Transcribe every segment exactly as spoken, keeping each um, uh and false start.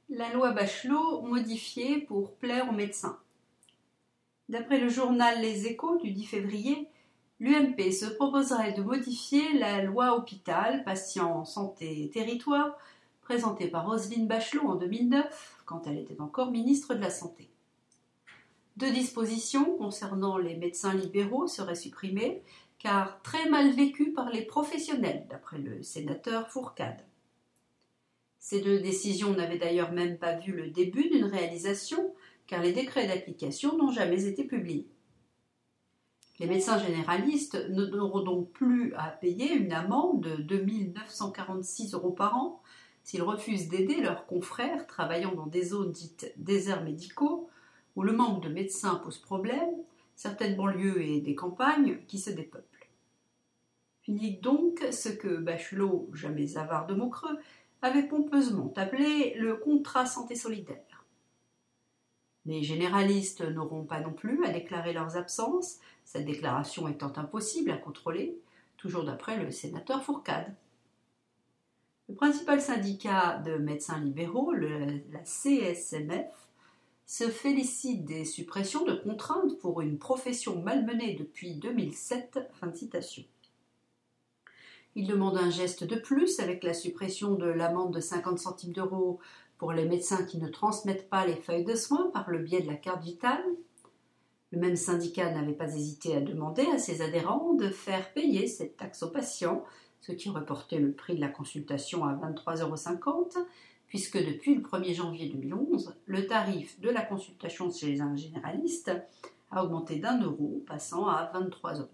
La loi Bachelot modifiée pour plaire aux médecins. D'après le journal Les Échos du dix février, l'U M P se proposerait de modifier la loi Hôpital, Patients, Santé, Territoire, présentée par Roselyne Bachelot en deux mille neuf, quand elle était encore ministre de la Santé. Deux dispositions concernant les médecins libéraux seraient supprimées, car très mal vécues par les professionnels, d'après le sénateur Fourcade. Ces deux décisions n'avaient d'ailleurs même pas vu le début d'une réalisation, car les décrets d'application n'ont jamais été publiés. Les médecins généralistes n'auront donc plus à payer une amende de deux mille neuf cent quarante-six euros par an s'ils refusent d'aider leurs confrères travaillant dans des zones dites déserts médicaux, où le manque de médecins pose problème, certaines banlieues et des campagnes qui se dépeuplent. Fini donc ce que Bachelot, jamais avare de mots creux, avait pompeusement appelé le contrat santé solidaire. Les généralistes n'auront pas non plus à déclarer leurs absences, cette déclaration étant impossible à contrôler, toujours d'après le sénateur Fourcade. Le principal syndicat de médecins libéraux, le, la C S M F, se félicite des suppressions de contraintes pour une profession malmenée depuis deux mille sept. Fin de citation. Il demande un geste de plus avec la suppression de l'amende de cinquante centimes d'euros pour les médecins qui ne transmettent pas les feuilles de soins par le biais de la carte vitale. Le même syndicat n'avait pas hésité à demander à ses adhérents de faire payer cette taxe aux patients, ce qui aurait porté le prix de la consultation à vingt-trois euros cinquante, puisque depuis le premier janvier deux mille onze, le tarif de la consultation chez un généraliste a augmenté d'un euro, passant à vingt-trois euros.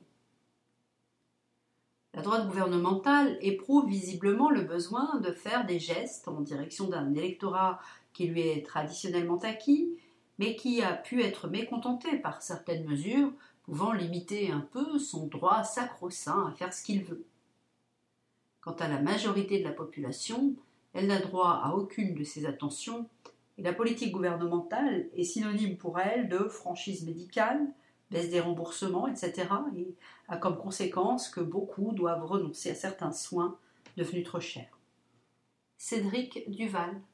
La droite gouvernementale éprouve visiblement le besoin de faire des gestes en direction d'un électorat qui lui est traditionnellement acquis, mais qui a pu être mécontenté par certaines mesures pouvant limiter un peu son droit sacro-saint à faire ce qu'il veut. Quant à la majorité de la population, elle n'a droit à aucune de ces attentions, et la politique gouvernementale est synonyme pour elle de franchise médicale, baisse des remboursements, et cetera, et a comme conséquence que beaucoup doivent renoncer à certains soins devenus trop chers. Cédric Duval.